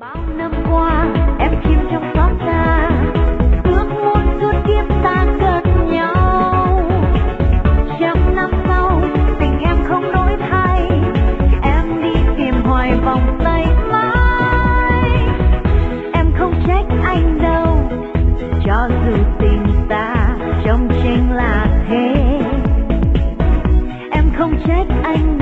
Bao năm qua em chìm trong xót xa, ước muốn suốt kiếp ta gần nhau. Trăm năm sau tình em không đổi thay, em đi tìm hoài vòng tay mãi. Em không trách anh đâu, cho dù tình ta trong tranh là thế. Em không trách anh